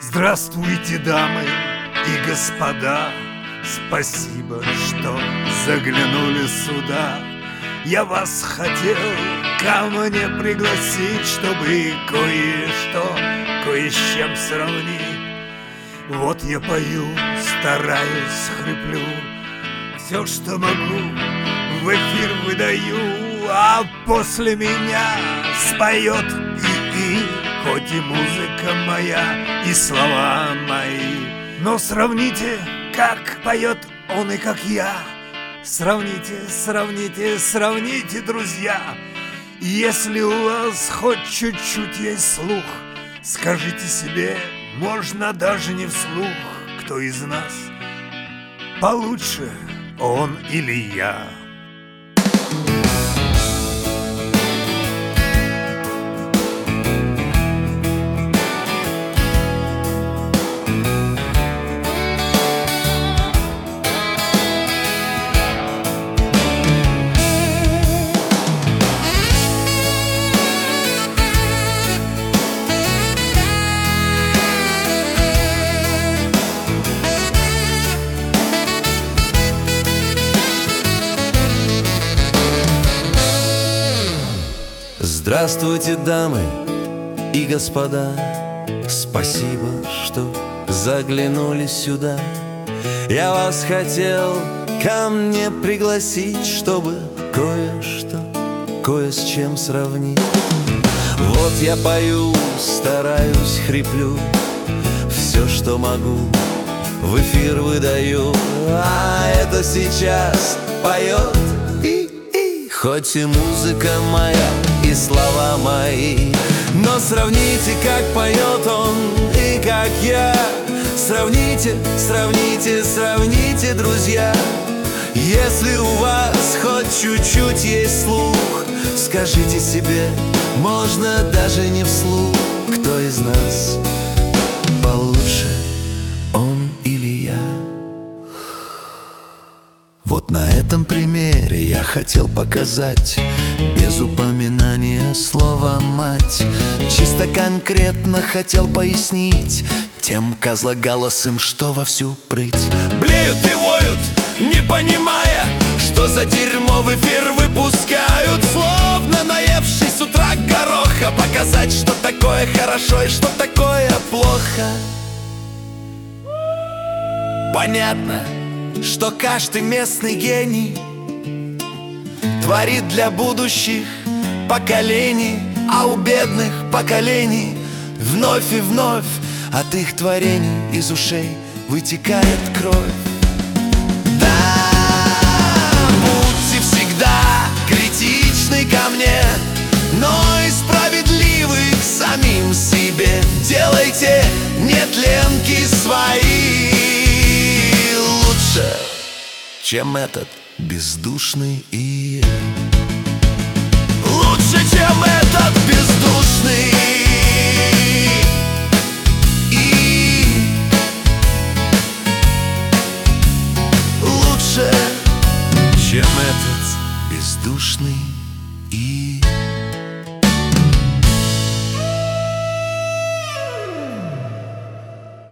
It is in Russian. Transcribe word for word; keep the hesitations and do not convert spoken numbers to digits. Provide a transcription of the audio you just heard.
Здравствуйте, дамы и господа, спасибо, что заглянули сюда. Я вас хотел ко мне пригласить, чтобы кое-что, кое с чем сравнить. Вот я пою, стараюсь, хриплю, все, что могу, в эфир выдаю, а после меня споет и-и. Хоть и музыка моя, и слова мои, но сравните, как поет он и как я. Сравните, сравните, сравните, друзья. Если у вас хоть чуть-чуть есть слух, скажите себе, можно даже не вслух, кто из нас получше, он или я. Здравствуйте, дамы и господа, спасибо, что заглянули сюда. Я вас хотел ко мне пригласить, чтобы кое-что, кое с чем сравнить. Вот я пою, стараюсь, хриплю, все, что могу, в эфир выдаю, а это сейчас поет и-и. Хоть и музыка моя, и слова мои, но сравните, как поет он и как я. Сравните, сравните, сравните, друзья. Если у вас хоть чуть-чуть есть слух, скажите себе, можно даже не вслух, кто из нас получше, он или я. Вот на этом примере я хотел показать, без упоминания слова «мать», чисто конкретно хотел пояснить тем козлоголосым, что во всю прыть блеют и воют, не понимая, что за дерьмо в эфир выпускают. Словно наевшись с утра гороха, показать, что такое хорошо и что такое плохо. Понятно, что каждый местный гений творит для будущих поколений, а у бедных поколений вновь и вновь от их творений из ушей вытекает кровь. Да, будьте всегда критичны ко мне, но и справедливы к самим себе. Делайте нетленки свои лучше, чем этот бездушный и лучше, чем этот бездушный.